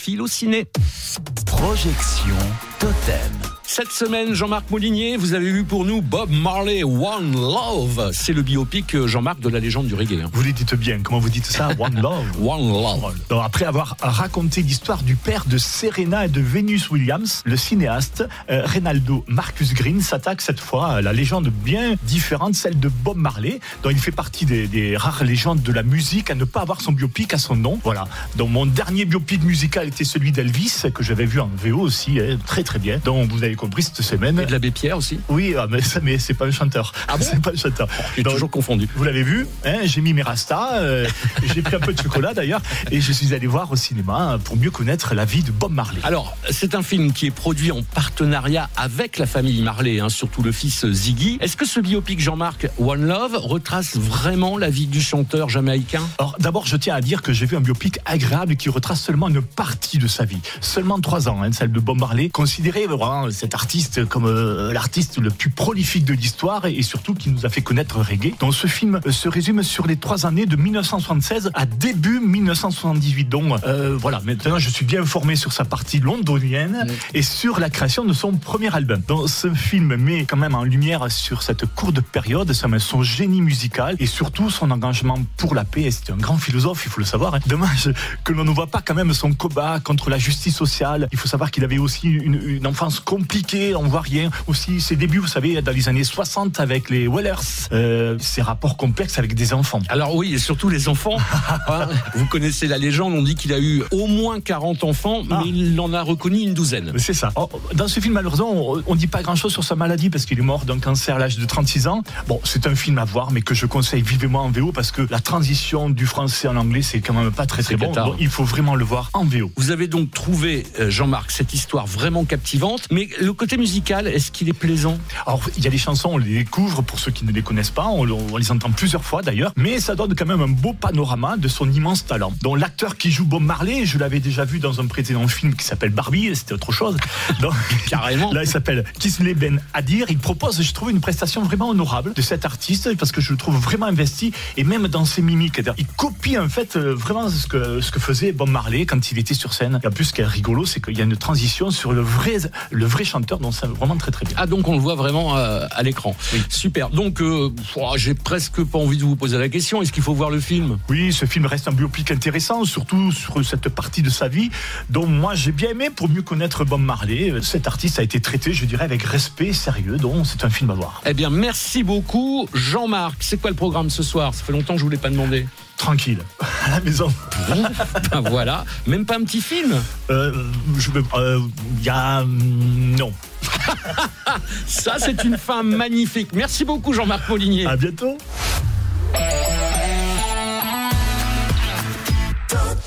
Fil au ciné. Projection Totem. Cette semaine, Jean-Marc Molinier, vous avez vu pour nous Bob Marley, One Love. C'est le biopic, Jean-Marc, de la légende du reggae. Vous le dites bien, comment vous dites ça? One Love. One Love. Alors, après avoir raconté l'histoire du père de Serena et de Venus Williams, le cinéaste Reynaldo Marcus Green s'attaque cette fois à la légende bien différente, celle de Bob Marley, dont il fait partie des rares légendes de la musique à ne pas avoir son biopic à son nom. Voilà. Donc mon dernier biopic musical était celui d'Elvis, que j'avais vu en VO aussi, très très bien. Donc vous avez compris cette semaine. Et de l'abbé Pierre aussi. Oui, mais c'est pas un chanteur. Ah bon? C'est pas un chanteur. J'ai toujours confondu. Vous l'avez vu, hein, j'ai mis mes rastas, j'ai pris un peu de chocolat d'ailleurs, et je suis allé voir au cinéma pour mieux connaître la vie de Bob Marley. Alors, c'est un film qui est produit en partenariat avec la famille Marley, surtout le fils Ziggy. Est-ce que ce biopic, Jean-Marc, One Love, retrace vraiment la vie du chanteur jamaïcain? Alors, d'abord, je tiens à dire que j'ai vu un biopic agréable qui retrace seulement une partie de sa vie. Seulement 3 ans, celle de Bob Marley, considéré vraiment cet artiste comme l'artiste le plus prolifique de l'histoire et surtout qui nous a fait connaître le reggae. Donc ce film se résume sur les 3 années de 1976 à début 1978. Donc voilà, maintenant je suis bien informé sur sa partie londonienne et sur la création de son premier album. Donc ce film met quand même en lumière sur cette courte période son génie musical et surtout son engagement pour la paix. Et c'est un grand philosophe, il faut le savoir. Dommage que l'on ne voit pas quand même son combat contre la justice sociale. Il faut savoir qu'il avait aussi une enfance compliquée, on voit rien. Aussi ses débuts, vous savez, dans les années 60 avec les Wellers, ses rapports complexes avec des enfants. Alors oui, et surtout les enfants. Vous connaissez la légende, on dit qu'il a eu au moins 40 enfants, mais il en a reconnu une douzaine. C'est ça. Dans ce film, malheureusement, on ne dit pas grand-chose sur sa maladie parce qu'il est mort d'un cancer à l'âge de 36 ans. Bon, c'est un film à voir, mais que je conseille vivement en VO parce que la transition du français en anglais, c'est quand même pas très très bon. Donc, il faut vraiment le voir en VO. Vous avez donc trouvé, Jean-Marc, cette histoire vraiment captivante, mais le côté musical, est-ce qu'il est plaisant? Alors, il y a des chansons, on les découvre pour ceux qui ne les connaissent pas, on les entend plusieurs fois d'ailleurs, mais ça donne quand même un beau panorama de son immense talent. Donc l'acteur qui joue Bob Marley, je l'avais déjà vu dans un précédent film qui s'appelle Barbie, c'était autre chose. Donc, carrément. Là, il s'appelle Kisle Ben Adir. Il propose, je trouve, une prestation vraiment honorable de cet artiste parce que je le trouve vraiment investi et même dans ses mimiques. Il copie en fait vraiment ce que faisait Bob Marley quand il était sur scène. Et en plus, ce qui est rigolo, c'est qu'il y a une transition sur le vrai chanteur, donc c'est vraiment très très bien. Ah, donc on le voit vraiment à l'écran. Oui. Super. Donc j'ai presque pas envie de vous poser la question, est-ce qu'il faut voir le film? Oui, ce film reste un biopic intéressant, surtout sur cette partie de sa vie dont moi j'ai bien aimé pour mieux connaître Bob Marley. Cet artiste a été traité, je dirais, avec respect, sérieux, donc c'est un film à voir. Eh bien, merci beaucoup Jean-Marc. C'est quoi le programme ce soir? Ça fait longtemps que je vous l'ai pas demandé. Tranquille, à la maison. Ben voilà, même pas un petit film? Non. Ça, c'est une fin magnifique. Merci beaucoup Jean-Marc Molinier. À bientôt.